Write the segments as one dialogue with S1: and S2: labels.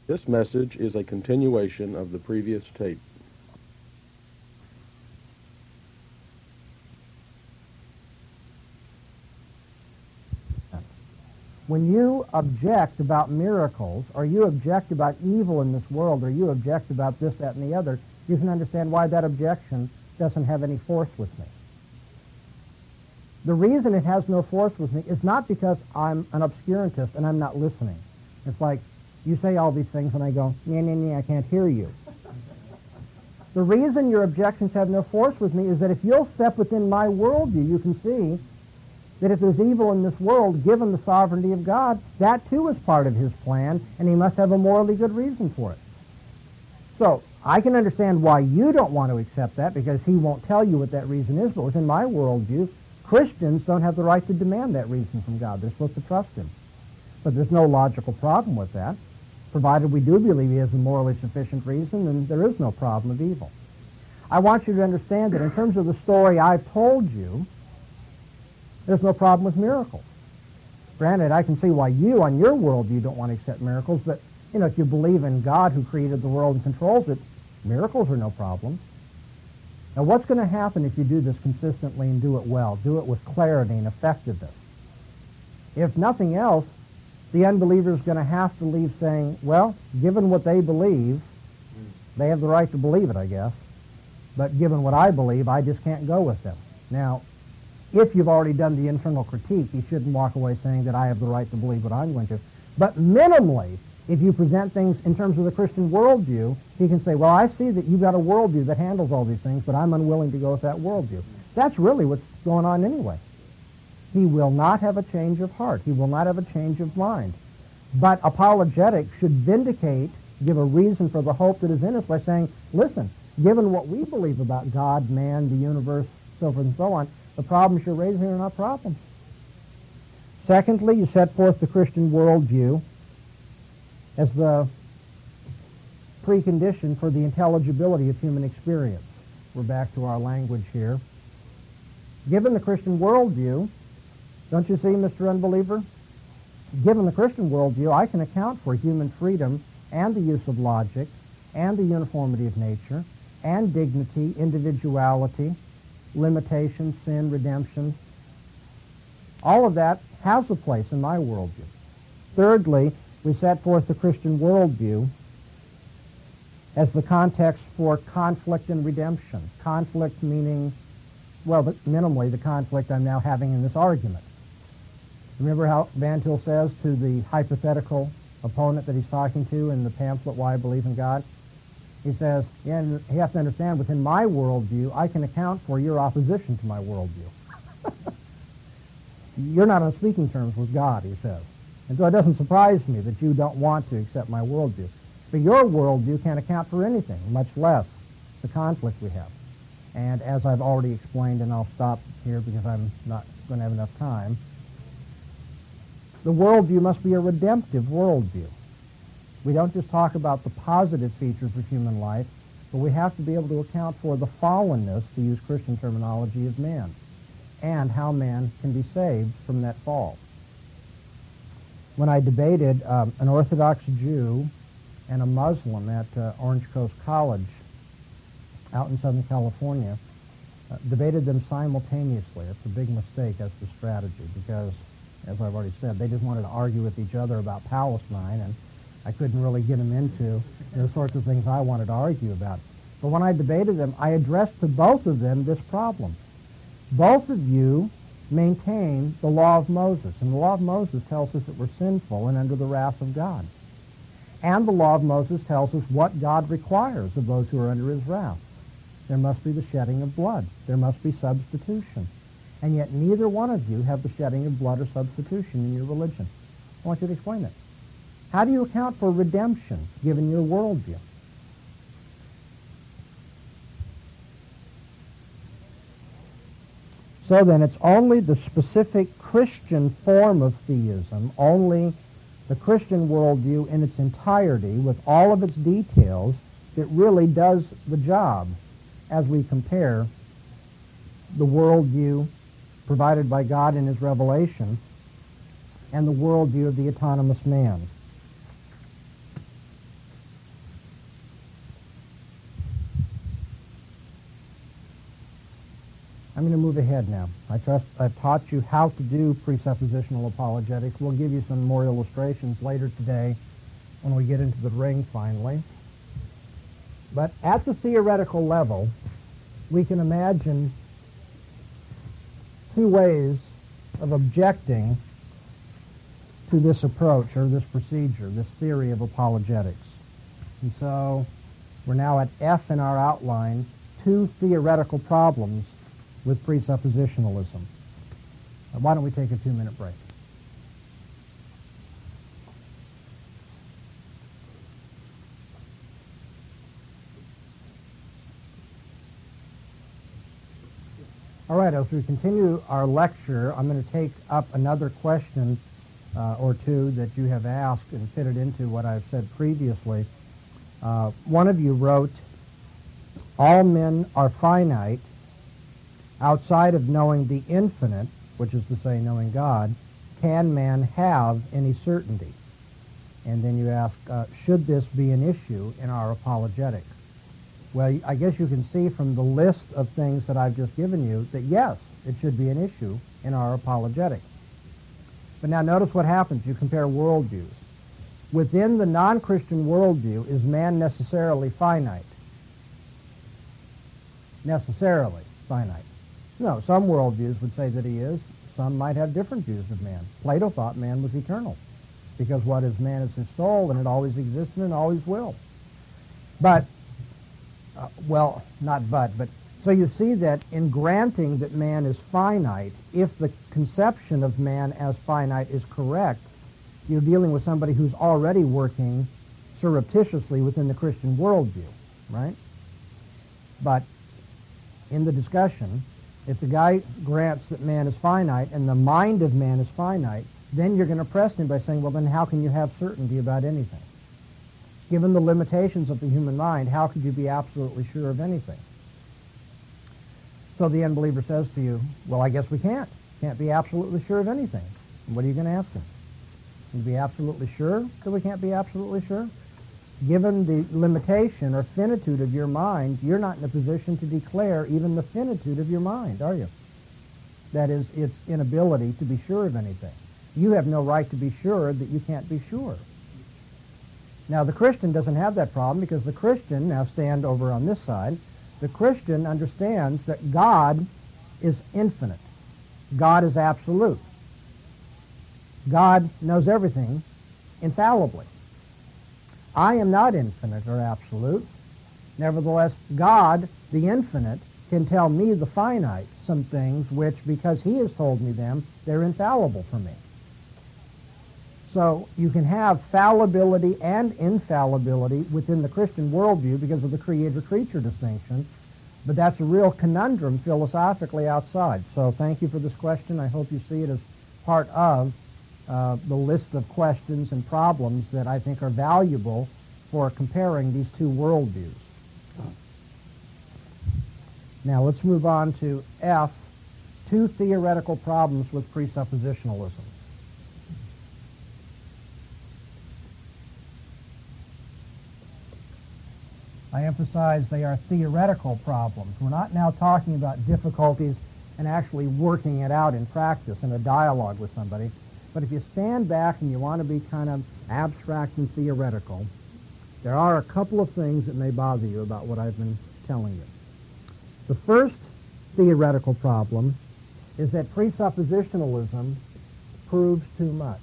S1: This message is a continuation of the previous tape.
S2: When you object about miracles, or you object about evil in this world, or you object about this, that, and the other, you can understand why that objection doesn't have any force with me. The reason it has no force with me is not because I'm an obscurantist and I'm not listening. It's like, you say all these things and I go, I can't hear you. The reason your objections have no force with me is that if you'll step within my worldview, you can see that if there's evil in this world, given the sovereignty of God, that too is part of his plan, and he must have a morally good reason for it. So, I can understand why you don't want to accept that, because he won't tell you what that reason is, but within my worldview, Christians don't have the right to demand that reason from God. They're supposed to trust him. But there's no logical problem with that. Provided we do believe he has a morally sufficient reason, then there is no problem of evil. I want you to understand that in terms of the story I've told you, there's no problem with miracles. Granted, I can see why you, on your worldview, don't want to accept miracles, but if you believe in God who created the world and controls it, miracles are no problem. Now, what's going to happen if you do this consistently and do it well? Do it with clarity and effectiveness. If nothing else, the unbeliever is going to have to leave saying, well, given what they believe, they have the right to believe it, I guess, but given what I believe, I just can't go with them. Now, if you've already done the internal critique, you shouldn't walk away saying that I have the right to believe what I'm going to. But minimally, if you present things in terms of the Christian worldview, he can say, well, I see that you've got a worldview that handles all these things, but I'm unwilling to go with that worldview. That's really what's going on anyway. He will not have a change of heart. He will not have a change of mind. But apologetics should vindicate, give a reason for the hope that is in us by saying, listen, given what we believe about God, man, the universe, so forth and so on, the problems you're raising are not problems. Secondly, you set forth the Christian worldview as the precondition for the intelligibility of human experience. We're back to our language here. Given the Christian worldview, don't you see, Mr. Unbeliever? Given the Christian worldview, I can account for human freedom and the use of logic and the uniformity of nature and dignity, individuality, limitation, sin, redemption. All of that has a place in my worldview. Thirdly, we set forth the Christian worldview as the context for conflict and redemption. Conflict meaning, well, minimally the conflict I'm now having in this argument. Remember how Van Til says to the hypothetical opponent that he's talking to in the pamphlet, Why I Believe in God? He says, yeah, and you have to understand, within my worldview, I can account for your opposition to my worldview. You're not on speaking terms with God, he says. And so it doesn't surprise me that you don't want to accept my worldview. But your worldview can't account for anything, much less the conflict we have. And as I've already explained, and I'll stop here because I'm not going to have enough time, the worldview must be a redemptive worldview. We don't just talk about the positive features of human life, but we have to be able to account for the fallenness, to use Christian terminology, of man, and how man can be saved from that fall. When I debated an Orthodox Jew and a Muslim at Orange Coast College out in Southern California, debated them simultaneously. It's a big mistake as the strategy because, as I've already said, they just wanted to argue with each other about Palestine, and I couldn't really get them into the sorts of things I wanted to argue about. But when I debated them, I addressed to both of them this problem. Both of you maintain the law of Moses, and the law of Moses tells us that we're sinful and under the wrath of God. And the law of Moses tells us what God requires of those who are under his wrath. There must be the shedding of blood. There must be substitution. And yet neither one of you have the shedding of blood or substitution in your religion. I want you to explain that. How do you account for redemption given your worldview? So then it's only the specific Christian form of theism, only the Christian worldview in its entirety with all of its details that really does the job as we compare the worldview provided by God in his revelation and the worldview of the autonomous man. I'm going to move ahead now. I trust I've taught you how to do presuppositional apologetics. We'll give you some more illustrations later today when we get into the ring finally. But at the theoretical level, we can imagine two ways of objecting to this approach or this procedure, this theory of apologetics. And so we're now at F in our outline, two theoretical problems with presuppositionalism. Why don't we take a 2-minute break? All right, as we continue our lecture, I'm going to take up another question or two that you have asked and fit it into what I've said previously. One of you wrote, all men are finite. Outside of knowing the infinite, which is to say knowing God, can man have any certainty? And then you ask, should this be an issue in our apologetics? Well, I guess you can see from the list of things that I've just given you that yes, it should be an issue in our apologetics. But now notice what happens. You compare worldviews. Within the non-Christian worldview, is man necessarily finite? Necessarily finite. No, some worldviews would say that he is. Some might have different views of man. Plato thought man was eternal, because what is man is his soul, and it always existed and always will. But, so you see that in granting that man is finite, if the conception of man as finite is correct, you're dealing with somebody who's already working surreptitiously within the Christian worldview, right? But in the discussion, if the guy grants that man is finite and the mind of man is finite, then you're going to press him by saying, well, then how can you have certainty about anything? Given the limitations of the human mind, how could you be absolutely sure of anything? So the unbeliever says to you, well, I guess we can't. Can't be absolutely sure of anything. And what are you going to ask him? Can you be absolutely sure that we can't be absolutely sure? Given the limitation or finitude of your mind, you're not in a position to declare even the finitude of your mind, are you? That is, its inability to be sure of anything. You have no right to be sure that you can't be sure. Now, the Christian doesn't have that problem, because the Christian, now stand over on this side, the Christian understands that God is infinite. God is absolute. God knows everything infallibly. I am not infinite or absolute. Nevertheless, God, the infinite, can tell me, the finite, some things which, because he has told me them, they're infallible for me. So you can have fallibility and infallibility within the Christian worldview because of the creator-creature distinction, but that's a real conundrum philosophically outside. So thank you for this question. I hope you see it as part of the list of questions and problems that I think are valuable for comparing these two worldviews. Now let's move on to F, two theoretical problems with presuppositionalism. I emphasize they are theoretical problems. We're not now talking about difficulties and actually working it out in practice in a dialogue with somebody. But if you stand back and you want to be kind of abstract and theoretical, there are a couple of things that may bother you about what I've been telling you. The first theoretical problem is that presuppositionalism proves too much.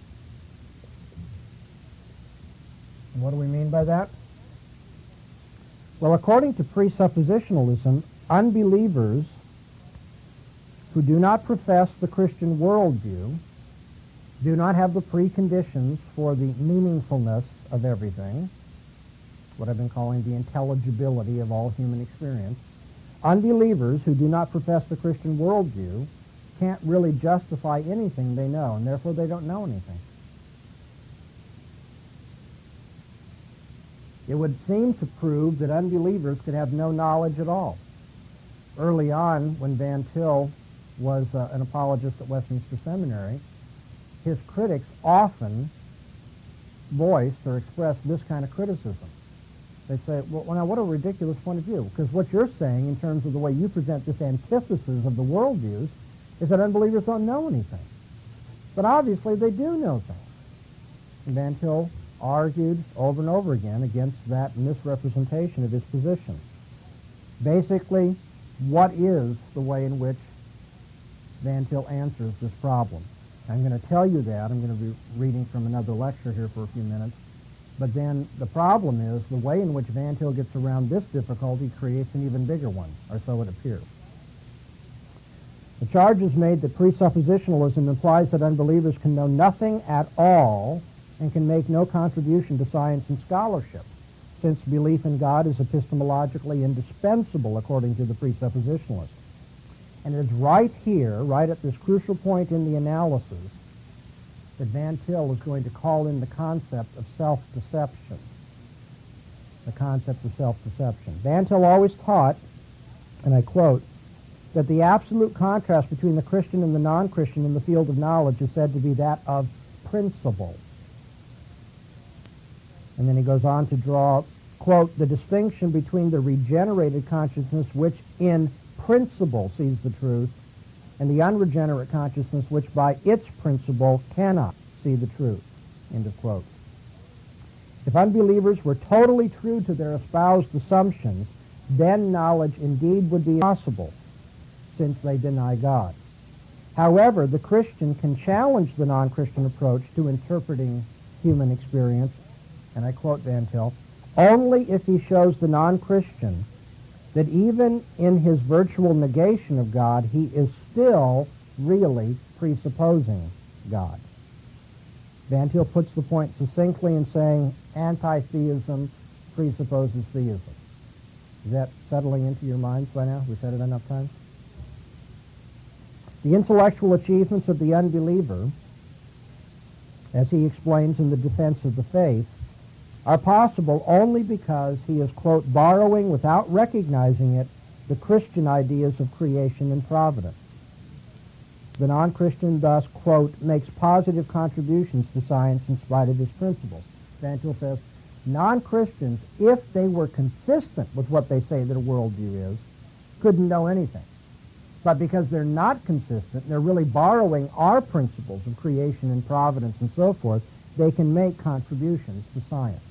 S2: And what do we mean by that? Well, according to presuppositionalism, unbelievers who do not profess the Christian worldview do not have the preconditions for the meaningfulness of everything, what I've been calling the intelligibility of all human experience. Unbelievers who do not profess the Christian worldview can't really justify anything they know, and therefore they don't know anything. It would seem to prove that unbelievers could have no knowledge at all. Early on, when Van Til was an apologist at Westminster Seminary, his critics often voiced or expressed this kind of criticism, They'd say, well, now what a ridiculous point of view, because what you're saying in terms of the way you present this antithesis of the worldviews is that unbelievers don't know anything. But obviously they do know things. And Van Til argued over and over again against that misrepresentation of his position. Basically, what is the way in which Van Til answers this problem? I'm going to tell you that. I'm going to be reading from another lecture here for a few minutes. But then the problem is the way in which Van Til gets around this difficulty creates an even bigger one, or so it appears. The charge is made that presuppositionalism implies that unbelievers can know nothing at all and can make no contribution to science and scholarship, since belief in God is epistemologically indispensable according to the presuppositionalist. And it's right here, right at this crucial point in the analysis, that Van Til is going to call in the concept of self-deception. The concept of self-deception. Van Til always taught, and I quote, that the absolute contrast between the Christian and the non-Christian in the field of knowledge is said to be that of principle. And then he goes on to draw, quote, the distinction between the regenerated consciousness which in principle sees the truth and the unregenerate consciousness which by its principle cannot see the truth, end of quote. If unbelievers were totally true to their espoused assumptions, then knowledge indeed would be possible, since they deny God. However, the Christian can challenge the non-Christian approach to interpreting human experience, and I quote Van Til, only if he shows the non-Christian that even in his virtual negation of God, he is still really presupposing God. Van Til puts the point succinctly in saying anti-theism presupposes theism. Is that settling into your minds by now? We've said it enough times? The intellectual achievements of the unbeliever, as he explains in the Defense of the Faith, are possible only because he is, quote, borrowing without recognizing it the Christian ideas of creation and providence. The non-Christian thus, quote, makes positive contributions to science in spite of his principles. Van Til says, non-Christians, if they were consistent with what they say their worldview is, couldn't know anything. But because they're not consistent, they're really borrowing our principles of creation and providence and so forth, they can make contributions to science.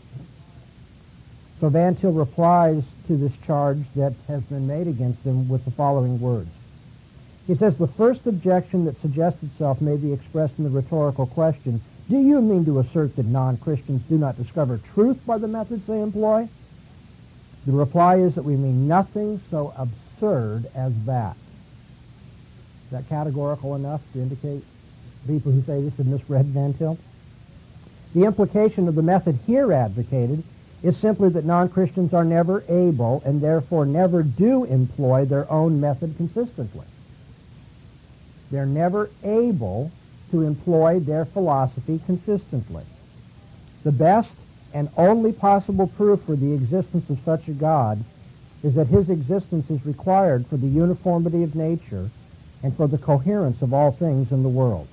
S2: So Van Til replies to this charge that has been made against him with the following words. He says, the first objection that suggests itself may be expressed in the rhetorical question, do you mean to assert that non-Christians do not discover truth by the methods they employ? The reply is that we mean nothing so absurd as that. Is that categorical enough to indicate people who say this have misread Van Til? The implication of the method here advocated is simply that non-Christians are never able and therefore never do employ their own method consistently. They're never able to employ their philosophy consistently. The best and only possible proof for the existence of such a God is that his existence is required for the uniformity of nature and for the coherence of all things in the world.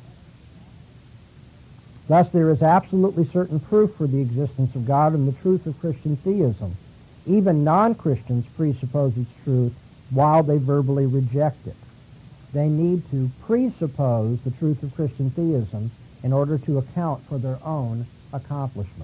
S2: Thus, there is absolutely certain proof for the existence of God and the truth of Christian theism. Even non-Christians presuppose its truth while they verbally reject it. They need to presuppose the truth of Christian theism in order to account for their own accomplishment.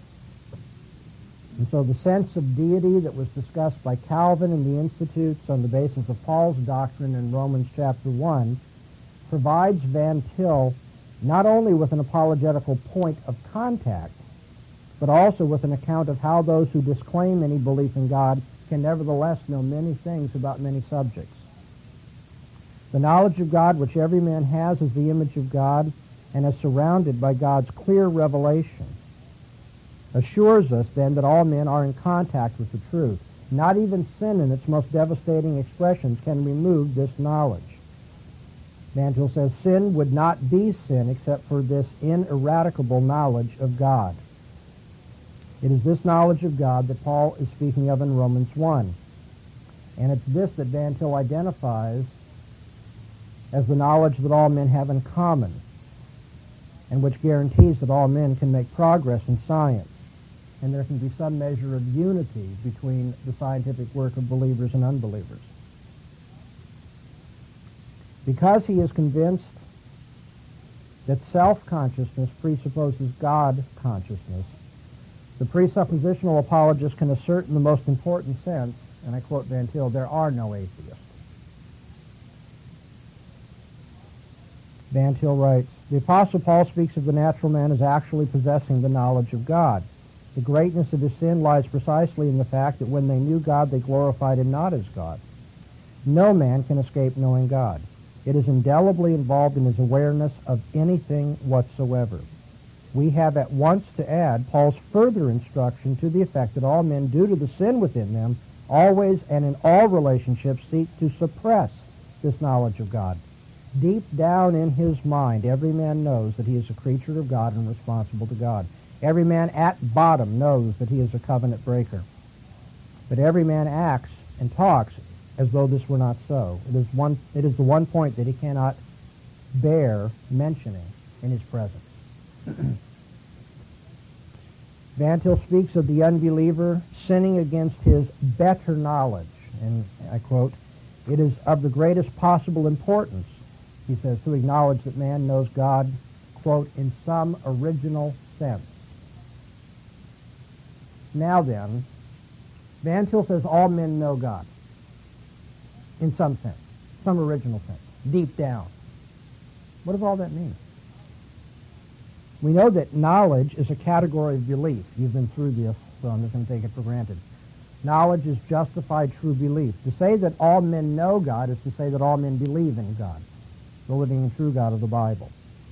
S2: And so the sense of deity that was discussed by Calvin in the Institutes on the basis of Paul's doctrine in Romans chapter 1 provides Van Til not only with an apologetical point of contact, but also with an account of how those who disclaim any belief in God can nevertheless know many things about many subjects. The knowledge of God which every man has is the image of God and is surrounded by God's clear revelation. Assures us then that all men are in contact with the truth. Not even sin in its most devastating expressions can remove this knowledge. Van Til says sin would not be sin except for this ineradicable knowledge of God. It is this knowledge of God that Paul is speaking of in Romans 1. And it's this that Van Til identifies as the knowledge that all men have in common, and which guarantees that all men can make progress in science. and there can be some measure of unity between the scientific work of believers and unbelievers. Because he is convinced that self-consciousness presupposes God consciousness, the presuppositional apologist can assert in the most important sense, and I quote Van Til, there are no atheists. Van Til writes, the Apostle Paul speaks of the natural man as actually possessing the knowledge of God. The greatness of his sin lies precisely in the fact that when they knew God, they glorified him not as God. No man can escape knowing God. It is indelibly involved in his awareness of anything whatsoever. We have at once to add Paul's further instruction to the effect that all men, due to the sin within them, always and in all relationships seek to suppress this knowledge of God. Deep down in his mind, every man knows that he is a creature of God and responsible to God. Every man at bottom knows that he is a covenant breaker. But every man acts and talks as though this were not so. It is the one point that he cannot bear mentioning in his presence. Van Til speaks of the unbeliever sinning against his better knowledge. And I quote, it is of the greatest possible importance, he says, to acknowledge that man knows God, quote, in some original sense. Now then, Van Til says all men know God in some sense, some original sense, deep down. What does all that mean? We know that knowledge is a category of belief. You've been through this, so I'm just going to take it for granted. Knowledge is justified true belief. To say that all men know God is to say that all men believe in God, the living and true God of the Bible.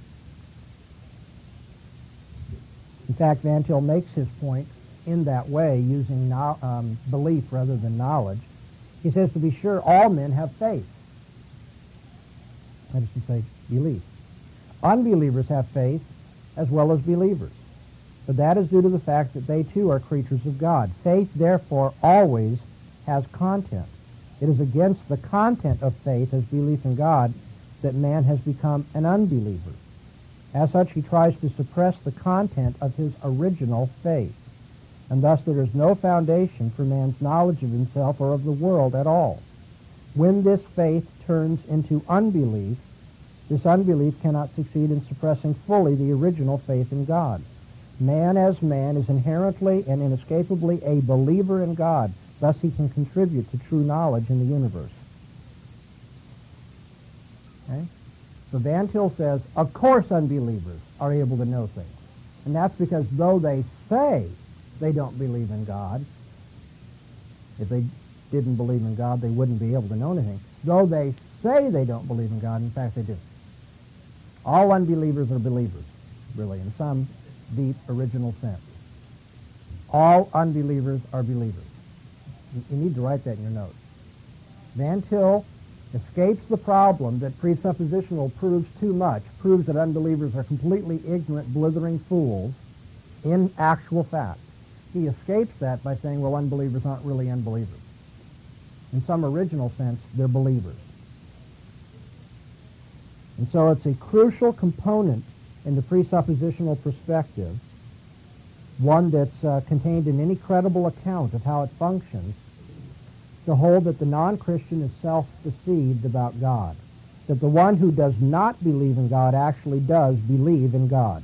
S2: In fact, Van Til makes his point in that way, using belief rather than knowledge. He says, to be sure, all men have faith. That is to say, belief. Unbelievers have faith as well as believers. But that is due to the fact that they too are creatures of God. Faith, therefore, always has content. It is against the content of faith as belief in God that man has become an unbeliever. As such, he tries to suppress the content of his original faith. And thus there is no foundation for man's knowledge of himself or of the world at all. When this faith turns into unbelief, this unbelief cannot succeed in suppressing fully the original faith in God. Man as man is inherently and inescapably a believer in God. Thus he can contribute to true knowledge in the universe. Okay? So Van Til says, of course unbelievers are able to know things. And that's because though they say they don't believe in God, if they didn't believe in God, they wouldn't be able to know anything. Though they say they don't believe in God, in fact they do. All unbelievers are believers, really, in some deep, original sense. All unbelievers are believers. You need to write that in your notes. Van Til escapes the problem that presuppositional proves too much, proves that unbelievers are completely ignorant, blithering fools in actual fact. He escapes that by saying, well, unbelievers aren't really unbelievers. In some original sense, they're believers. And so it's a crucial component in the presuppositional perspective, one that's contained in any credible account of how it functions, to hold that the non-Christian is self-deceived about God, that the one who does not believe in God actually does believe in God.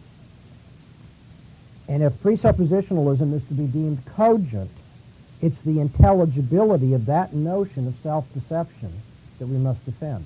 S2: And if presuppositionalism is to be deemed cogent, it's the intelligibility of that notion of self-deception that we must defend.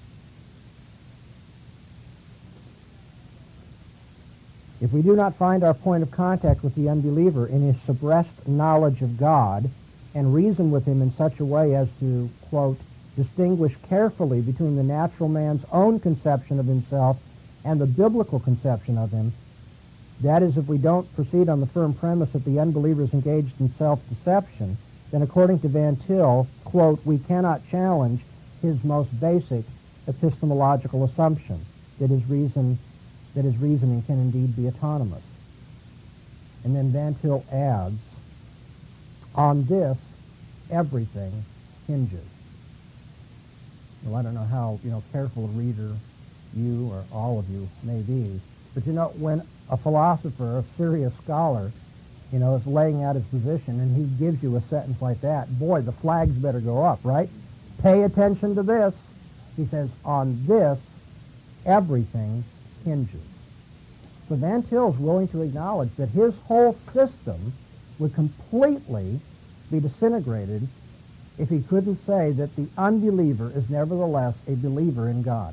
S2: If we do not find our point of contact with the unbeliever in his suppressed knowledge of God and reason with him in such a way as to, quote, distinguish carefully between the natural man's own conception of himself and the biblical conception of him, that is, if we don't proceed on the firm premise that the unbeliever is engaged in self-deception, then according to Van Til, quote, we cannot challenge his most basic epistemological assumption, that his reasoning can indeed be autonomous. And then Van Til adds, on this, everything hinges. Well, I don't know how, careful a reader you or all of you may be, but when a philosopher, a serious scholar, is laying out his position, and he gives you a sentence like that, boy, the flags better go up, right? Pay attention to this. He says, on this, everything hinges. So Van Til's willing to acknowledge that his whole system would completely be disintegrated if he couldn't say that the unbeliever is nevertheless a believer in God.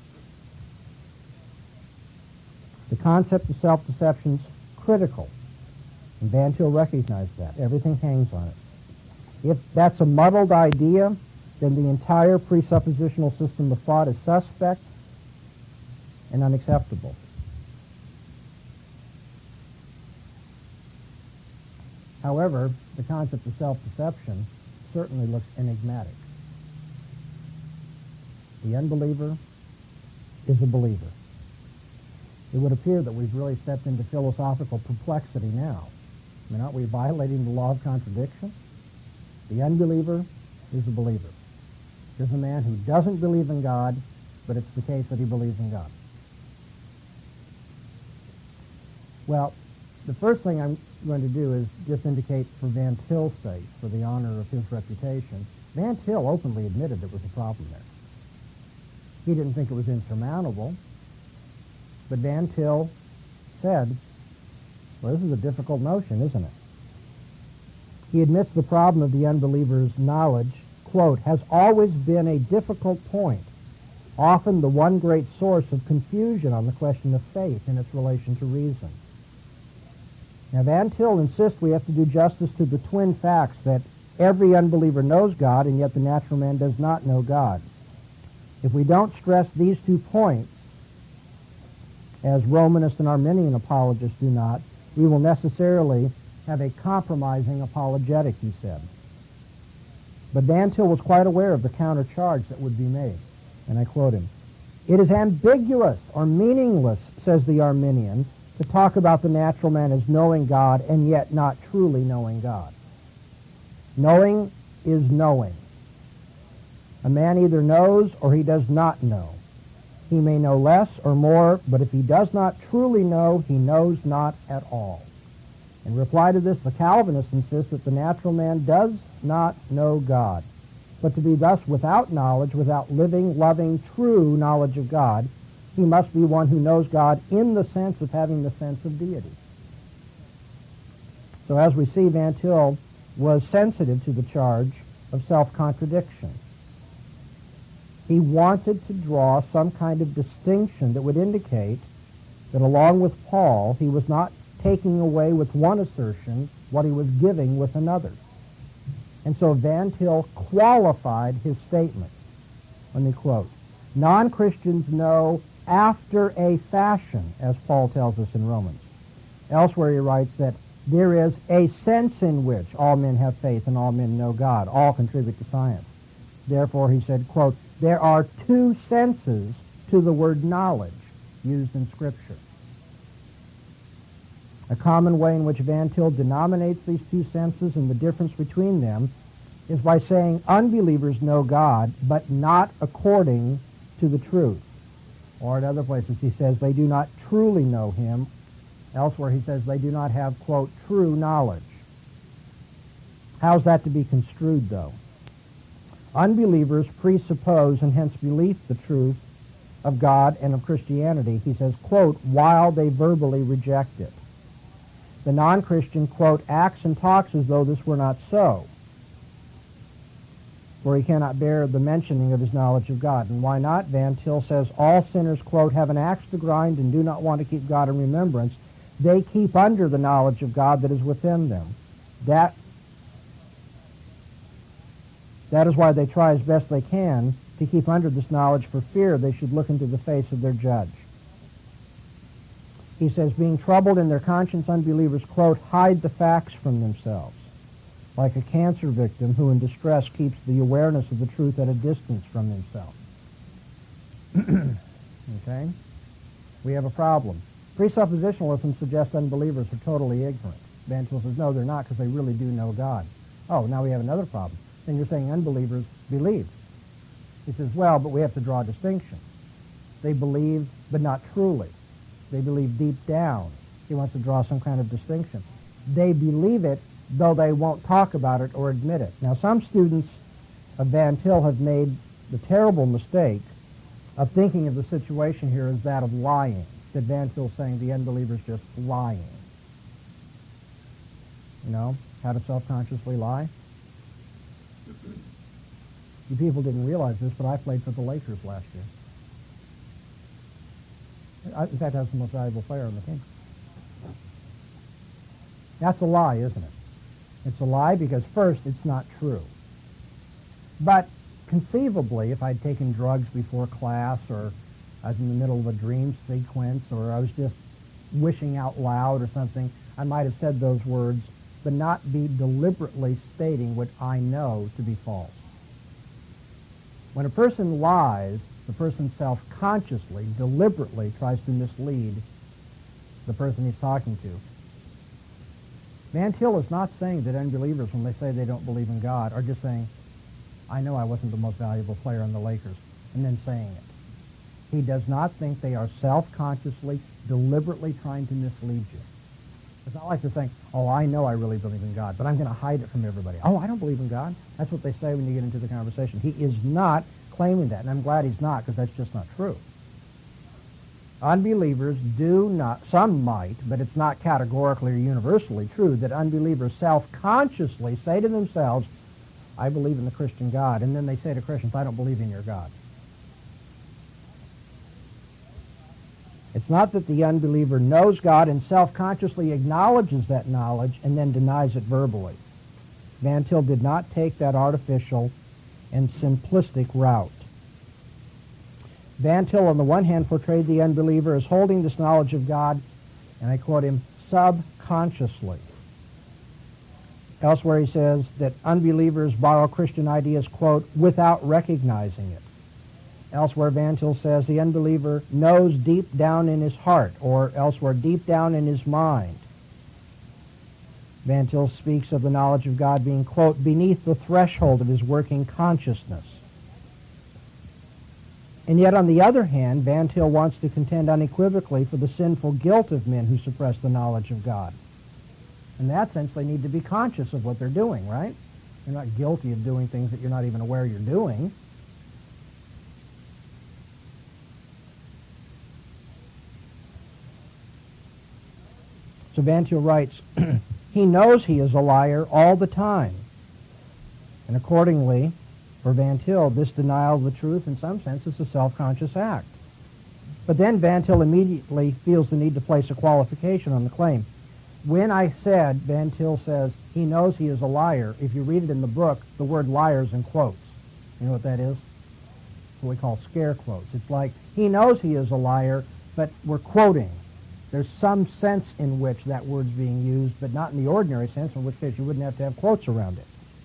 S2: The concept of self-deception is critical, and Van Til recognized that. Everything hangs on it. If that's a muddled idea, then the entire presuppositional system of thought is suspect and unacceptable. However, the concept of self-deception certainly looks enigmatic. The unbeliever is a believer. It would appear that we've really stepped into philosophical perplexity now. I mean, aren't we violating the law of contradiction? The unbeliever is a believer. There's a man who doesn't believe in God, but it's the case that he believes in God. Well, the first thing I'm going to do is just indicate for Van Til's sake, for the honor of his reputation, Van Til openly admitted there was a problem there. He didn't think it was insurmountable, but Van Til said, well, this is a difficult notion, isn't it? He admits the problem of the unbeliever's knowledge, quote, has always been a difficult point, often the one great source of confusion on the question of faith in its relation to reason. Now, Van Til insists we have to do justice to the twin facts that every unbeliever knows God, and yet the natural man does not know God. If we don't stress these 2 points, as Romanist and Arminian apologists do not, we will necessarily have a compromising apologetic, he said. But Van Til was quite aware of the countercharge that would be made, and I quote him, "It is ambiguous or meaningless," says the Arminian, "to talk about the natural man as knowing God and yet not truly knowing God. Knowing is knowing. A man either knows or he does not know. He may know less or more, but if he does not truly know, he knows not at all." In reply to this, the Calvinists insist that the natural man does not know God, but to be thus without knowledge, without living, loving, true knowledge of God, he must be one who knows God in the sense of having the sense of deity. So as we see, Van Til was sensitive to the charge of self-contradiction. He wanted to draw some kind of distinction that would indicate that along with Paul, he was not taking away with one assertion what he was giving with another. And so Van Til qualified his statement. Let me quote, "Non-Christians know after a fashion," as Paul tells us in Romans. Elsewhere he writes that there is a sense in which all men have faith and all men know God. All contribute to science. Therefore, he said, quote, "There are 2 senses to the word knowledge used in Scripture." A common way in which Van Til denominates these 2 senses and the difference between them is by saying unbelievers know God, but not according to the truth. Or at other places he says they do not truly know him. Elsewhere he says they do not have, quote, true knowledge. How's that to be construed, though? Unbelievers presuppose and hence believe the truth of God and of Christianity, he says, quote, while they verbally reject it. The non-Christian, quote, acts and talks as though this were not so, for he cannot bear the mentioning of his knowledge of God. And why not? Van Til says, all sinners, quote, have an axe to grind and do not want to keep God in remembrance. They keep under the knowledge of God that is within them. That is why they try as best they can to keep under this knowledge for fear they should look into the face of their judge. He says, being troubled in their conscience, unbelievers, quote, hide the facts from themselves, like a cancer victim who in distress keeps the awareness of the truth at a distance from himself. Okay? We have a problem. Presuppositionalism suggests unbelievers are totally ignorant. Van Til says, no, they're not, because they really do know God. Oh, now we have another problem. Then you're saying unbelievers believe. He says, well, but we have to draw a distinction. They believe, but not truly. They believe deep down. He wants to draw some kind of distinction. They believe it, though they won't talk about it or admit it. Now, some students of Van Til have made the terrible mistake of thinking of the situation here as that of lying, that Van Til's saying the unbeliever's just lying. You know, how to self-consciously lie? You people didn't realize this, but I played for the Lakers last year. In fact, I was the most valuable player on the team. That's a lie, isn't it? It's a lie because, first, it's not true. But conceivably, if I'd taken drugs before class, or I was in the middle of a dream sequence, or I was just wishing out loud or something, I might have said those words, but not be deliberately stating what I know to be false. When a person lies, the person self-consciously, deliberately tries to mislead the person he's talking to. Van Til is not saying that unbelievers, when they say they don't believe in God, are just saying, I know I wasn't the most valuable player on the Lakers, and then saying it. He does not think they are self-consciously, deliberately trying to mislead you. It's not like they're saying, oh, I know I really believe in God, but I'm going to hide it from everybody. Oh, I don't believe in God. That's what they say when you get into the conversation. He is not claiming that, and I'm glad he's not, because that's just not true. Unbelievers do not, some might, but it's not categorically or universally true, that unbelievers self-consciously say to themselves, I believe in the Christian God, and then they say to Christians, I don't believe in your God. It's not that the unbeliever knows God and self-consciously acknowledges that knowledge and then denies it verbally. Van Til did not take that artificial and simplistic route. Van Til, on the one hand, portrayed the unbeliever as holding this knowledge of God, and I quote him, subconsciously. Elsewhere he says that unbelievers borrow Christian ideas, quote, without recognizing it. Elsewhere, Van Til says the unbeliever knows deep down in his heart, or elsewhere, deep down in his mind. Van Til speaks of the knowledge of God being, quote, beneath the threshold of his working consciousness. And yet, on the other hand, Van Til wants to contend unequivocally for the sinful guilt of men who suppress the knowledge of God. In that sense, they need to be conscious of what they're doing, right? You're not guilty of doing things that you're not even aware you're doing. So Van Til writes, he knows he is a liar all the time. And accordingly, for Van Til, this denial of the truth in some sense is a self-conscious act. But then Van Til immediately feels the need to place a qualification on the claim. When I said, Van Til says, he knows he is a liar, if you read it in the book, the word liar is in quotes. You know what that is? What we call scare quotes. It's like, he knows he is a liar, but we're quoting. There's some sense in which that word's being used, but not in the ordinary sense, in which case you wouldn't have to have quotes around it.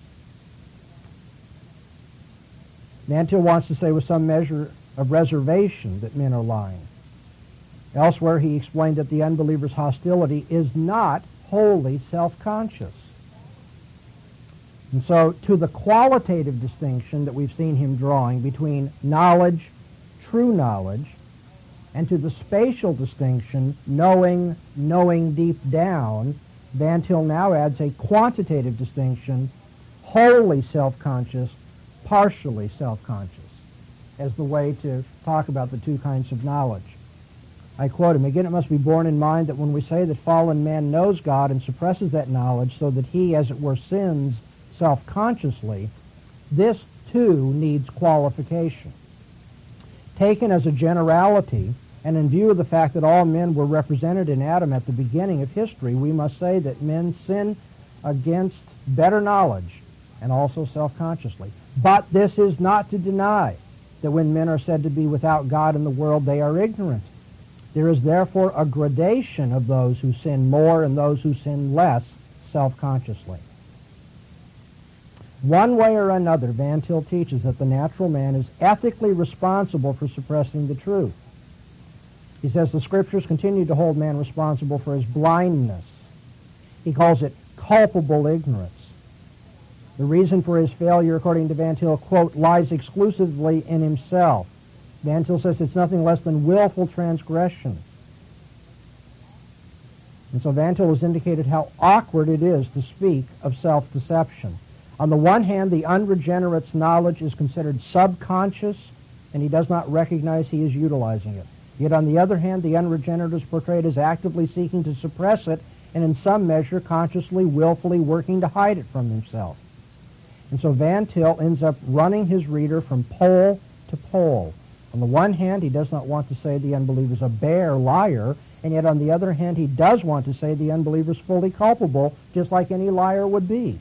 S2: Van Til wants to say with some measure of reservation that men are lying. Elsewhere, he explained that the unbeliever's hostility is not wholly self-conscious. And so, to the qualitative distinction that we've seen him drawing between knowledge, true knowledge, and to the spatial distinction, knowing deep down, Van Til now adds a quantitative distinction, wholly self-conscious, partially self-conscious, as the way to talk about the two kinds of knowledge. I quote him, again, it must be borne in mind that when we say that fallen man knows God and suppresses that knowledge so that he, as it were, sins self-consciously, this too needs qualification. Taken as a generality, and in view of the fact that all men were represented in Adam at the beginning of history, we must say that men sin against better knowledge and also self-consciously. But this is not to deny that when men are said to be without God in the world, they are ignorant. There is therefore a gradation of those who sin more and those who sin less self-consciously. One way or another, Van Til teaches that the natural man is ethically responsible for suppressing the truth. He says the Scriptures continue to hold man responsible for his blindness. He calls it culpable ignorance. The reason for his failure, according to Van Til, quote, lies exclusively in himself. Van Til says it's nothing less than willful transgression. And so Van Til has indicated how awkward it is to speak of self-deception. On the one hand, the unregenerate's knowledge is considered subconscious, and he does not recognize he is utilizing it. Yet on the other hand, the unregenerate is portrayed as actively seeking to suppress it, and in some measure consciously, willfully working to hide it from himself. And so Van Til ends up running his reader from pole to pole. On the one hand, he does not want to say the unbeliever is a bare liar, and yet on the other hand, he does want to say the unbeliever is fully culpable, just like any liar would be.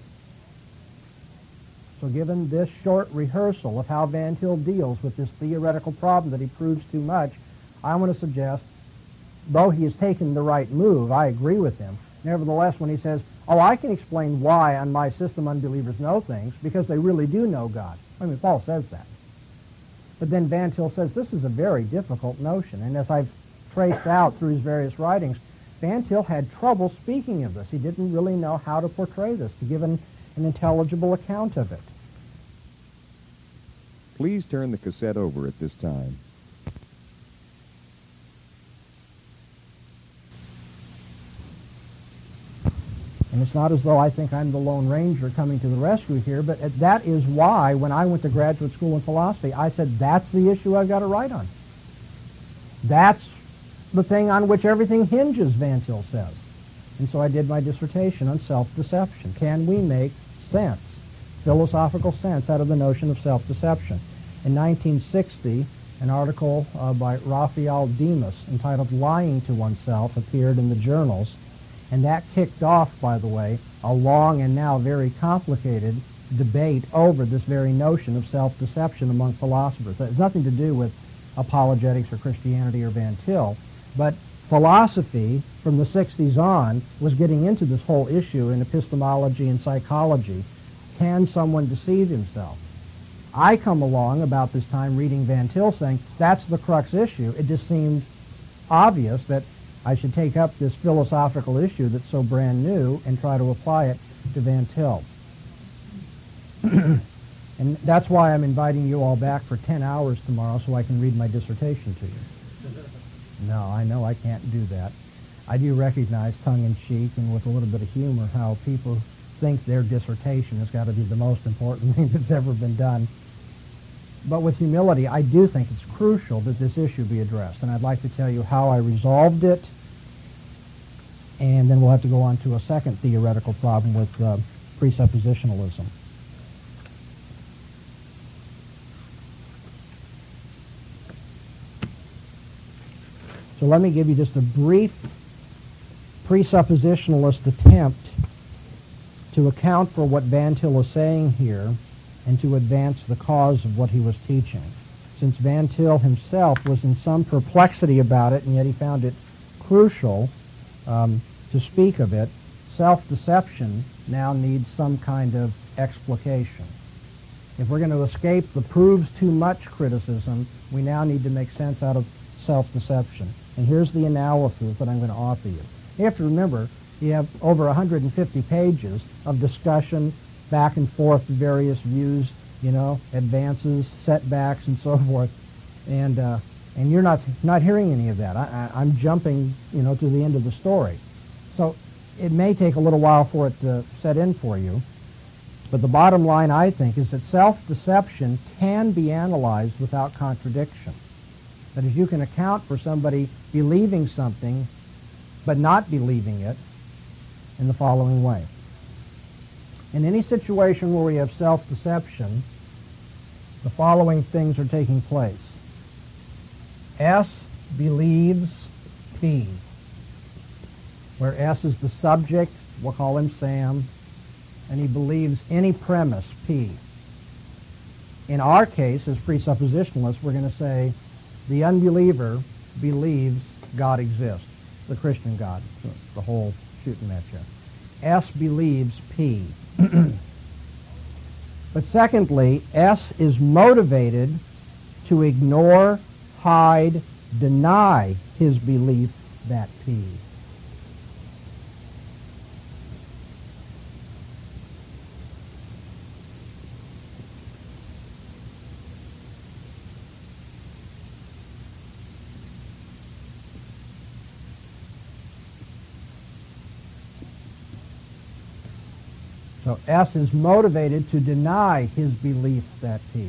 S2: So given this short rehearsal of how Van Til deals with this theoretical problem that he proves too much, I want to suggest, though he has taken the right move, I agree with him. Nevertheless, when he says, oh, I can explain why on my system unbelievers know things, because they really do know God. I mean, Paul says that. But then Van Til says this is a very difficult notion, and as I've traced out through his various writings, Van Til had trouble speaking of this. He didn't really know how to portray this, to give an intelligible account of it.
S3: Please turn the cassette over at this time.
S2: And it's not as though I think I'm the Lone Ranger coming to the rescue here, but that is why, when I went to graduate school in philosophy, I said, that's the issue I've got to write on. That's the thing on which everything hinges, Van Til says. And so I did my dissertation on self-deception. Can we make sense, philosophical sense, out of the notion of self-deception? In 1960, an article by Raphael Demas entitled Lying to Oneself appeared in the journals. And that kicked off, by the way, a long and now very complicated debate over this very notion of self-deception among philosophers. It has nothing to do with apologetics or Christianity or Van Til, but philosophy from the 60s on was getting into this whole issue in epistemology and psychology. Can someone deceive himself? I come along about this time reading Van Til saying, that's the crux issue. It just seemed obvious that I should take up this philosophical issue that's so brand new and try to apply it to Van Til. And that's why I'm inviting you all back for 10 hours tomorrow so I can read my dissertation to you. No, I know I can't do that. I do recognize, tongue-in-cheek and with a little bit of humor, how people think their dissertation has got to be the most important thing that's ever been done. But with humility, I do think it's crucial that this issue be addressed, and I'd like to tell you how I resolved it, and then we'll have to go on to a second theoretical problem with presuppositionalism. So let me give you just a brief presuppositionalist attempt to account for what Van Til is saying here and to advance the cause of what he was teaching. Since Van Til himself was in some perplexity about it, and yet he found it crucial to speak of it, self-deception now needs some kind of explication. If we're going to escape the proves too much criticism, we now need to make sense out of self-deception. And here's the analysis that I'm going to offer you. You have to remember, you have over 150 pages of discussion, back and forth, various views, advances, setbacks, and so forth. And you're not hearing any of that. I'm jumping, to the end of the story. So it may take a little while for it to set in for you. But the bottom line, I think, is that self-deception can be analyzed without contradiction. That is, you can account for somebody believing something but not believing it in the following way. In any situation where we have self-deception, the following things are taking place. S believes P, where S is the subject, we'll call him Sam, and he believes any premise, P. In our case, as presuppositionalists, we're going to say the unbeliever believes God exists, the Christian God, the whole shooting match here. S believes P. But secondly, S is motivated to ignore, hide, deny his belief that P. So S is motivated to deny his belief that P.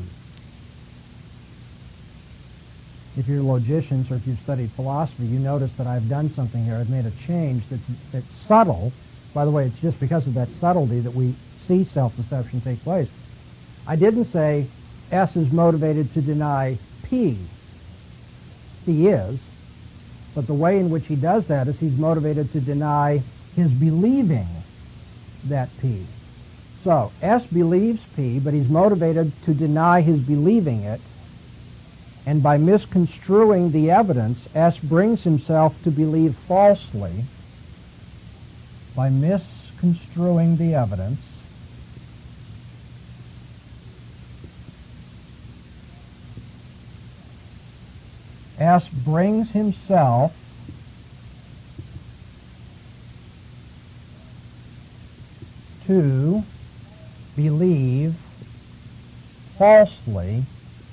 S2: If you're logicians or if you've studied philosophy, you notice that I've done something here. I've made a change that's subtle. By the way, it's just because of that subtlety that we see self-deception take place. I didn't say S is motivated to deny P. He is. But the way in which he does that is he's motivated to deny his believing that P. So S believes P, but he's motivated to deny his believing it. And by misconstruing the evidence, S brings himself to believe falsely. By misconstruing the evidence, S brings himself to believe falsely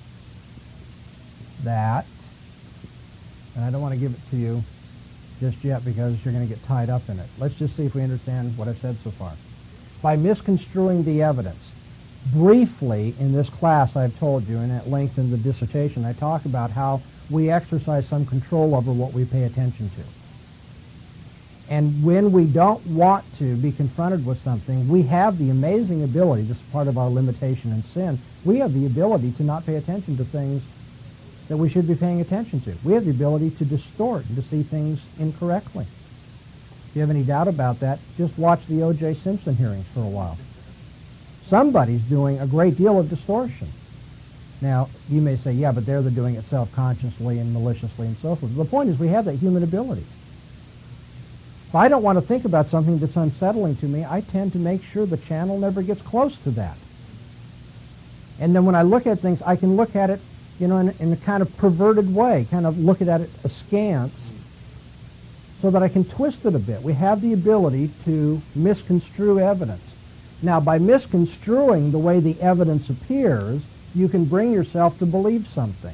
S2: that, and I don't want to give it to you just yet because you're going to get tied up in it. Let's just see if we understand what I've said so far. By misconstruing the evidence. Briefly, in this class I've told you, and at length in the dissertation, I talk about how we exercise some control over what we pay attention to. And when we don't want to be confronted with something, we have the amazing ability, this is part of our limitation and sin, we have the ability to not pay attention to things that we should be paying attention to. We have the ability to distort and to see things incorrectly. If you have any doubt about that, just watch the O.J. Simpson hearings for a while. Somebody's doing a great deal of distortion. Now, you may say, yeah, but they're doing it self-consciously and maliciously and so forth. The point is we have that human ability. If I don't want to think about something that's unsettling to me, I tend to make sure the channel never gets close to that. And then when I look at things, I can look at it in a kind of perverted way, kind of look at it askance, so that I can twist it a bit. We have the ability to misconstrue evidence. Now, by misconstruing the way the evidence appears, you can bring yourself to believe something.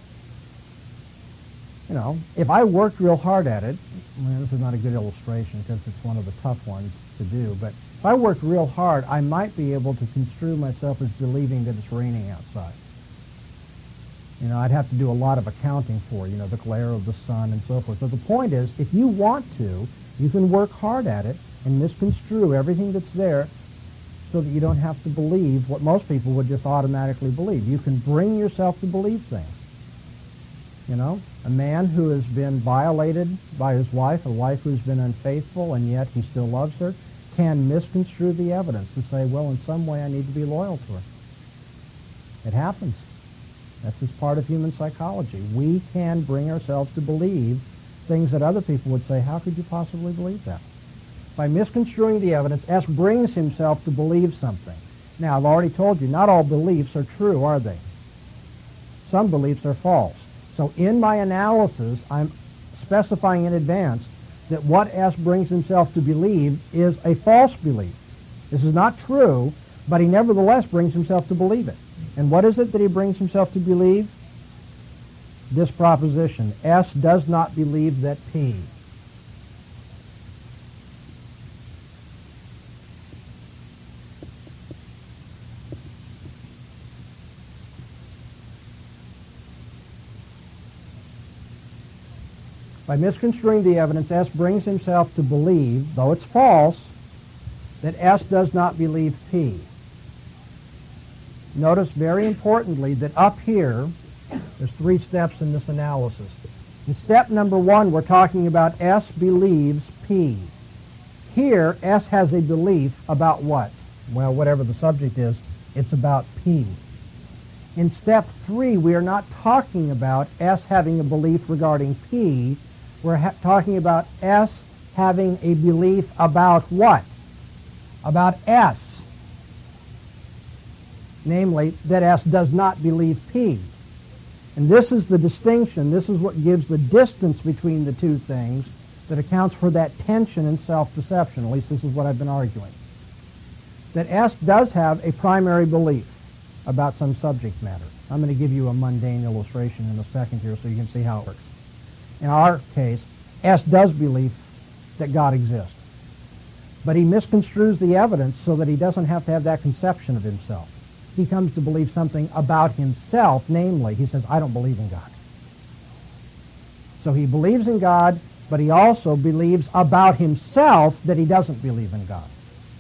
S2: If I worked real hard at it, this is not a good illustration because it's one of the tough ones to do, but if I worked real hard, I might be able to construe myself as believing that it's raining outside. I'd have to do a lot of accounting for, the glare of the sun and so forth. But the point is, if you want to, you can work hard at it and misconstrue everything that's there so that you don't have to believe what most people would just automatically believe. You can bring yourself to believe things. A man who has been violated by his wife, a wife who's been unfaithful, and yet he still loves her, can misconstrue the evidence and say, well, in some way I need to be loyal to her. It happens. That's just part of human psychology. We can bring ourselves to believe things that other people would say, how could you possibly believe that? By misconstruing the evidence, S brings himself to believe something. Now, I've already told you, not all beliefs are true, are they? Some beliefs are false. So in my analysis, I'm specifying in advance that what S brings himself to believe is a false belief. This is not true, but he nevertheless brings himself to believe it. And what is it that he brings himself to believe? This proposition. S does not believe that P. By misconstruing the evidence, S brings himself to believe, though it's false, that S does not believe P. Notice very importantly that up here, there's 3 steps in this analysis. In step number 1, we're talking about S believes P. Here, S has a belief about what? Well, whatever the subject is, it's about P. In step 3, we are not talking about S having a belief regarding P. We're talking about S having a belief about what? About S. Namely, that S does not believe P. And this is the distinction, this is what gives the distance between the two things that accounts for that tension in self-deception. At least this is what I've been arguing. That S does have a primary belief about some subject matter. I'm going to give you a mundane illustration in a second here so you can see how it works. In our case, S does believe that God exists. But he misconstrues the evidence so that he doesn't have to have that conception of himself. He comes to believe something about himself, namely, he says, I don't believe in God. So he believes in God, but he also believes about himself that he doesn't believe in God.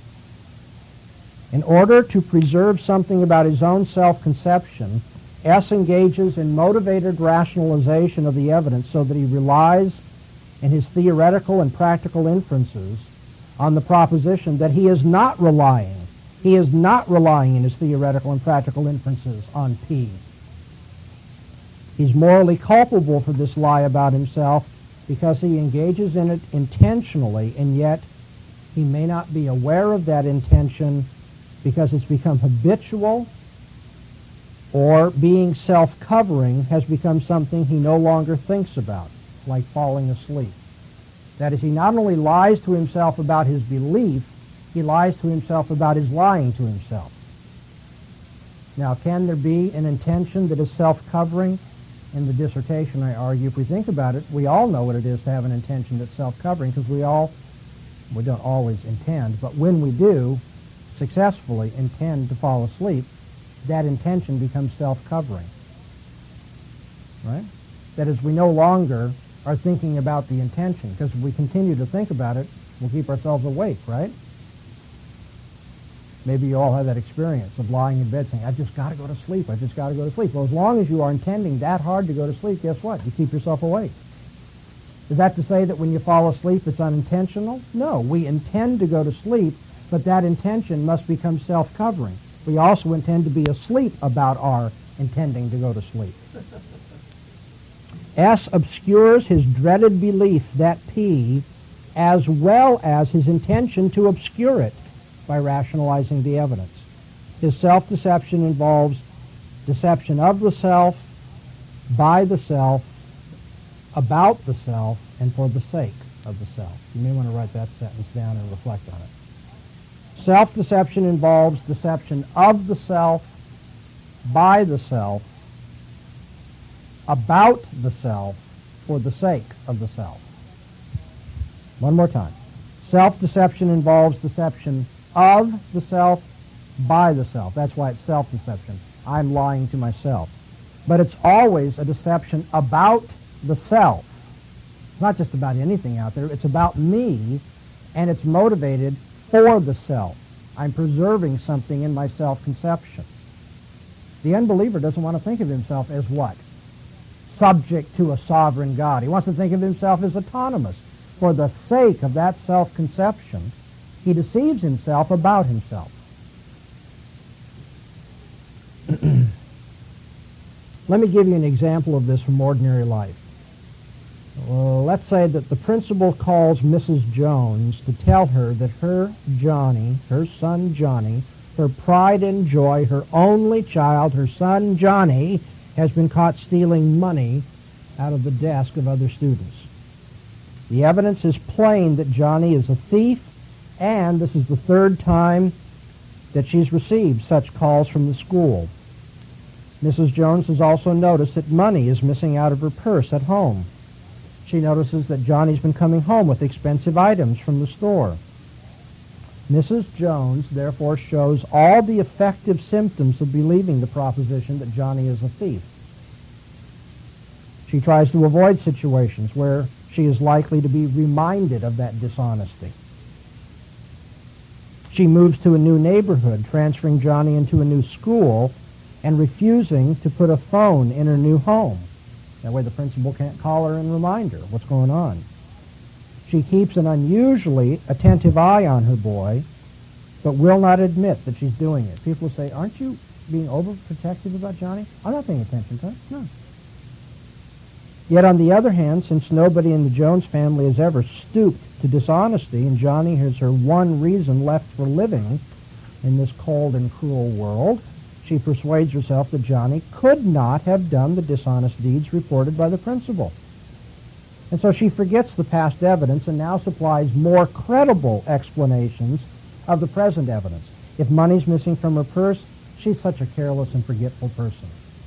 S2: In order to preserve something about his own self-conception, S engages in motivated rationalization of the evidence so that he relies in his theoretical and practical inferences on the proposition that he is not relying. He is not relying in his theoretical and practical inferences on P. He's morally culpable for this lie about himself because he engages in it intentionally, and yet he may not be aware of that intention because it's become habitual, or being self-covering has become something he no longer thinks about, like falling asleep. That is, he not only lies to himself about his belief, he lies to himself about his lying to himself. Now, can there be an intention that is self-covering? In the dissertation, I argue, if we think about it, we all know what it is to have an intention that's self-covering, because we don't always intend, but when we do successfully intend to fall asleep, that intention becomes self-covering. Right? That is, we no longer are thinking about the intention, because if we continue to think about it, we'll keep ourselves awake, right? Maybe you all have that experience of lying in bed saying, I've just got to go to sleep, I've just got to go to sleep. Well, as long as you are intending that hard to go to sleep, guess what? You keep yourself awake. Is that to say that when you fall asleep it's unintentional? No, we intend to go to sleep, but that intention must become self-covering. We also intend to be asleep about our intending to go to sleep. S obscures his dreaded belief that P, as well as his intention to obscure it by rationalizing the evidence. His self-deception involves deception of the self, by the self, about the self, and for the sake of the self. You may want to write that sentence down and reflect on it. Self-deception involves deception of the self, by the self, about the self, for the sake of the self. One more time. Self-deception involves deception of the self, by the self. That's why it's self-deception. I'm lying to myself. But it's always a deception about the self. It's not just about anything out there. It's about me, and it's motivated for the self. I'm preserving something in my self-conception. The unbeliever doesn't want to think of himself as what? Subject to a sovereign God. He wants to think of himself as autonomous. For the sake of that self-conception, he deceives himself about himself. Let me give you an example of this from ordinary life. Let's say that the principal calls Mrs. Jones to tell her that her Johnny, her son Johnny, her pride and joy, her only child, her son Johnny, has been caught stealing money out of the desk of other students. The evidence is plain that Johnny is a thief, and this is the third time that she's received such calls from the school. Mrs. Jones has also noticed that money is missing out of her purse at home. She notices that Johnny's been coming home with expensive items from the store. Mrs. Jones, therefore, shows all the effective symptoms of believing the proposition that Johnny is a thief. She tries to avoid situations where she is likely to be reminded of that dishonesty. She moves to a new neighborhood, transferring Johnny into a new school and refusing to put a phone in her new home. That way the principal can't call her and remind her what's going on. She keeps an unusually attentive eye on her boy, but will not admit that she's doing it. People say, aren't you being overprotective about Johnny? I'm not paying attention to him. No. Yet on the other hand, since nobody in the Jones family has ever stooped to dishonesty, and Johnny has her one reason left for living in this cold and cruel world, she persuades herself that Johnny could not have done the dishonest deeds reported by the principal. And so she forgets the past evidence and now supplies more credible explanations of the present evidence. If money's missing from her purse, she's such a careless and forgetful person.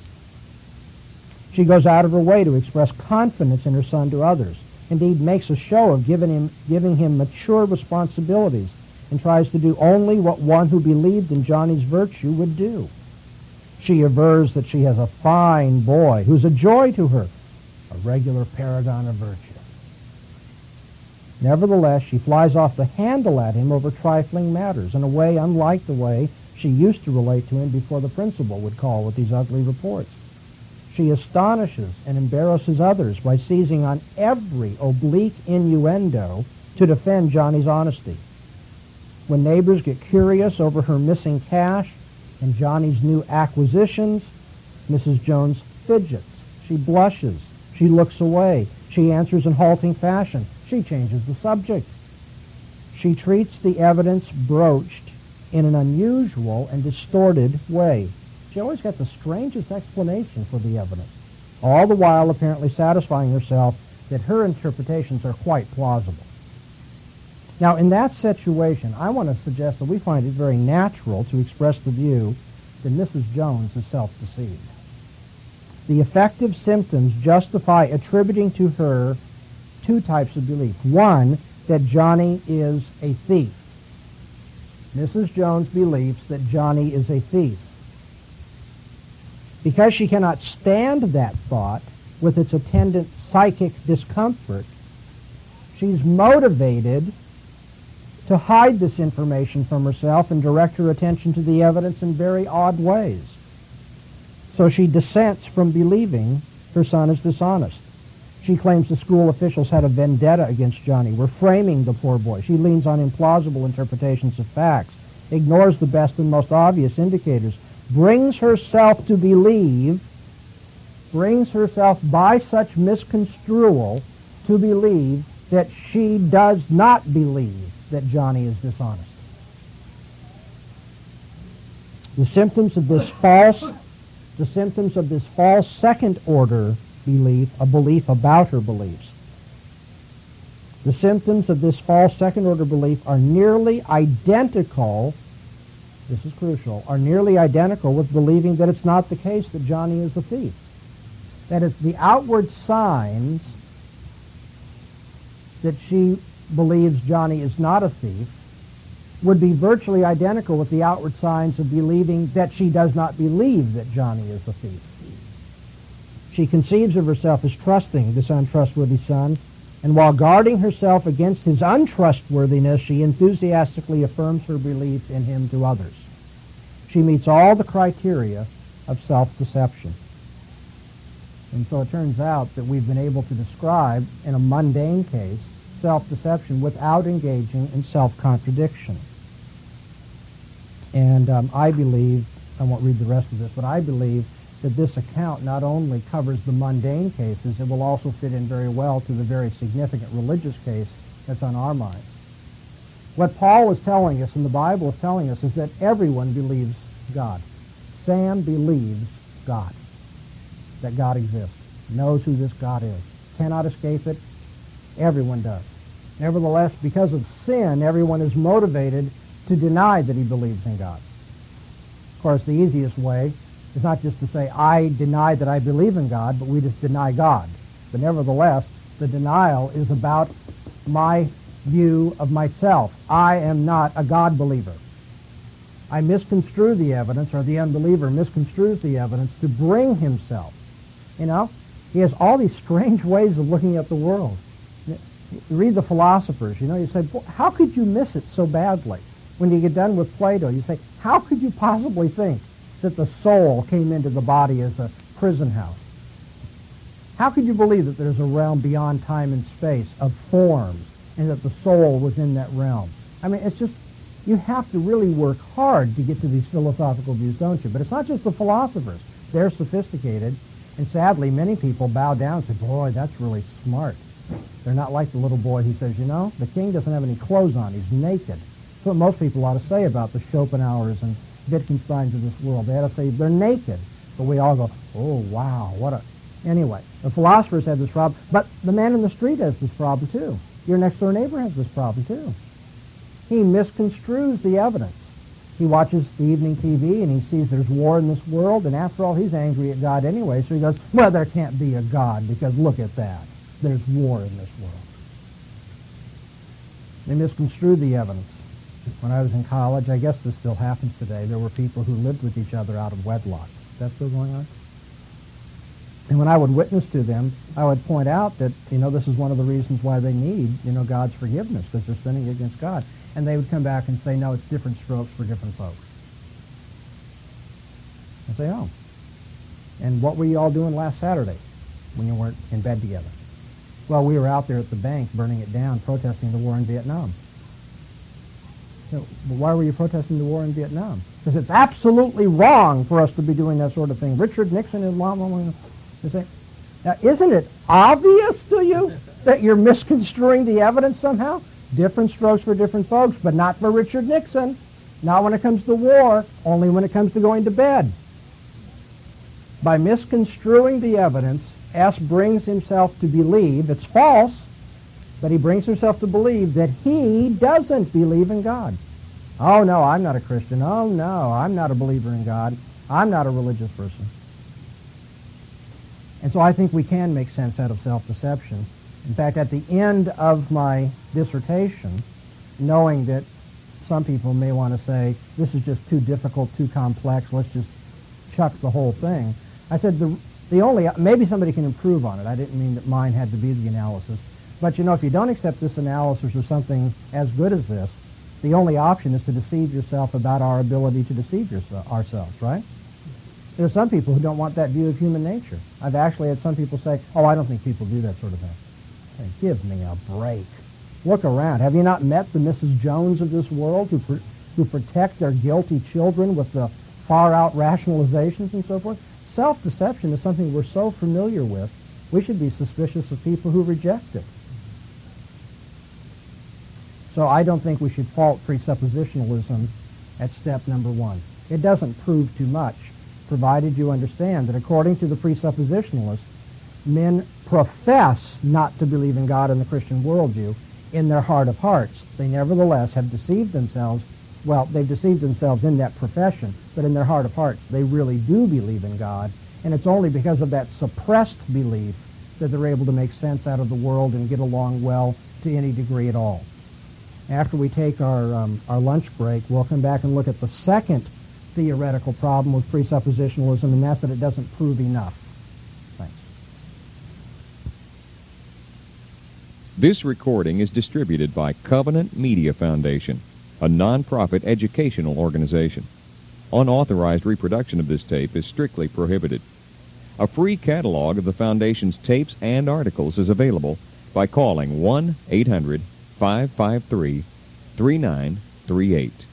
S2: She goes out of her way to express confidence in her son to others. Indeed, makes a show of giving him mature responsibilities and tries to do only what one who believed in Johnny's virtue would do. She avers that she has a fine boy who's a joy to her, a regular paragon of virtue. Nevertheless, she flies off the handle at him over trifling matters in a way unlike the way she used to relate to him before the principal would call with these ugly reports. She astonishes and embarrasses others by seizing on every oblique innuendo to defend Johnny's honesty. When neighbors get curious over her missing cash and Johnny's new acquisitions, Mrs. Jones fidgets. She blushes. She looks away. She answers in halting fashion. She changes the subject. She treats the evidence broached in an unusual and distorted way. She always got the strangest explanation for the evidence, all the while apparently satisfying herself that her interpretations are quite plausible. Now, in that situation, I want to suggest that we find it very natural to express the view that Mrs. Jones is self-deceived. The effective symptoms justify attributing to her two types of belief. One, that Johnny is a thief. Mrs. Jones believes that Johnny is a thief. Because she cannot stand that thought with its attendant psychic discomfort, she's motivated to hide this information from herself and direct her attention to the evidence in very odd ways. So she dissents from believing her son is dishonest. She claims the school officials had a vendetta against Johnny, were framing the poor boy. She leans on implausible interpretations of facts, ignores the best and most obvious indicators, brings herself to believe, brings herself by such misconstrual to believe that she does not believe that Johnny is dishonest. The symptoms of this false second order belief, a belief about her beliefs. The symptoms of this false second order belief are nearly identical, this is crucial, are nearly identical with believing that it's not the case that Johnny is a thief. That is, the outward signs that she believes Johnny is not a thief would be virtually identical with the outward signs of believing that she does not believe that Johnny is a thief. She conceives of herself as trusting this untrustworthy son, and while guarding herself against his untrustworthiness, she enthusiastically affirms her belief in him to others. She meets all the criteria of self-deception. And so it turns out that we've been able to describe, in a mundane case, self-deception without engaging in self-contradiction. And I believe, I won't read the rest of this, but I believe that this account not only covers the mundane cases, it will also fit in very well to the very significant religious case that's on our minds. What Paul is telling us and the Bible is telling us is that everyone believes God. Sam believes God, that God exists, knows who this God is, cannot escape it. Everyone does. Nevertheless, because of sin, everyone is motivated to deny that he believes in God. Of course, the easiest way is not just to say, I deny that I believe in God, but we just deny God. But nevertheless, the denial is about my view of myself. I am not a God believer. I misconstrue the evidence, or the unbeliever misconstrues the evidence to bring himself. You know, he has all these strange ways of looking at the world. You read the philosophers, you know, you say, how could you miss it so badly? When you get done with Plato, you say, how could you possibly think that the soul came into the body as a prison house? How could you believe that there's a realm beyond time and space of forms and that the soul was in that realm? I mean, it's just, you have to really work hard to get to these philosophical views, don't you? But it's not just the philosophers. They're sophisticated, and sadly, many people bow down and say, boy, that's really smart. They're not like the little boy who says, you know, the king doesn't have any clothes on, he's naked. That's what most people ought to say about the Schopenhauers and Wittgensteins of this world. They ought to say they're naked. But we all go, oh, wow, what a... Anyway, the philosophers have this problem, but the man in the street has this problem too. Your next-door neighbor has this problem too. He misconstrues the evidence. He watches the evening TV and he sees there's war in this world, and after all, he's angry at God anyway, so he goes, well, there can't be a God because look at that. There's war in this world. They misconstrue the evidence. When I was in college, I guess this still happens today, there were people who lived with each other out of wedlock. Is that still going on? And when I would witness to them, I would point out that, this is one of the reasons why they need, God's forgiveness, because they're sinning against God. And they would come back and say, no, it's different strokes for different folks. I say, oh. And what were you all doing last Saturday when you weren't in bed together? Well, we were out there at the bank burning it down, protesting the war in Vietnam. So, well, why were you protesting the war in Vietnam? Because it's absolutely wrong for us to be doing that sort of thing. Richard Nixon and blah, blah, blah. Now, isn't it obvious to you that you're misconstruing the evidence somehow? Different strokes for different folks, but not for Richard Nixon. Not when it comes to war, only when it comes to going to bed. By misconstruing the evidence, S brings himself to believe, it's false, but he brings himself to believe that he doesn't believe in God. Oh, no, I'm not a Christian. Oh, no, I'm not a believer in God. I'm not a religious person. And so I think we can make sense out of self-deception. In fact, at the end of my dissertation, knowing that some people may want to say, this is just too difficult, too complex, let's just chuck the whole thing, I said the only, maybe somebody can improve on it. I didn't mean that mine had to be the analysis. But if you don't accept this analysis or something as good as this, the only option is to deceive yourself about our ability to deceive ourselves, right? There are some people who don't want that view of human nature. I've actually had some people say, oh, I don't think people do that sort of thing. Hey, give me a break. Look around. Have you not met the Mrs. Jones of this world who protect their guilty children with the far-out rationalizations and so forth? Self-deception is something we're so familiar with, we should be suspicious of people who reject it. So I don't think we should fault presuppositionalism at step number one. It doesn't prove too much, provided you understand that according to the presuppositionalists, men profess not to believe in God and the Christian worldview in their heart of hearts. They nevertheless have deceived themselves. Well, they've deceived themselves in that profession, but in their heart of hearts, they really do believe in God, and it's only because of that suppressed belief that they're able to make sense out of the world and get along well to any degree at all. After we take our lunch break, we'll come back and look at the second theoretical problem with presuppositionalism, and that's that it doesn't prove enough. Thanks.
S3: This recording is distributed by Covenant Media Foundation, a non-profit educational organization. Unauthorized reproduction of this tape is strictly prohibited. A free catalog of the Foundation's tapes and articles is available by calling 1-800-553-3938.